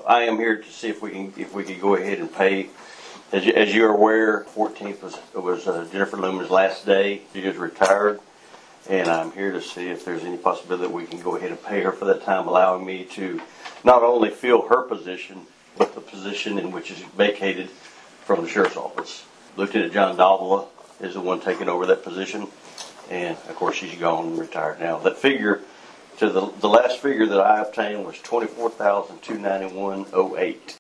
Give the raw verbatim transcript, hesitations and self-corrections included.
I am here to see if we can, if we could go ahead and pay. As you, as you're aware, fourteenth was, was uh, Jennifer Loomer's last day. She is retired. And I'm here to see if there's any possibility that we can go ahead and pay her for that time, allowing me to not only fill her position, but the position in which is vacated from the sheriff's office. Lieutenant John Davila is the one taking over that position. And, of course, she's gone and retired now. That figure, to the, the last figure that I obtained was twenty-four thousand two hundred ninety-one dollars and eight cents.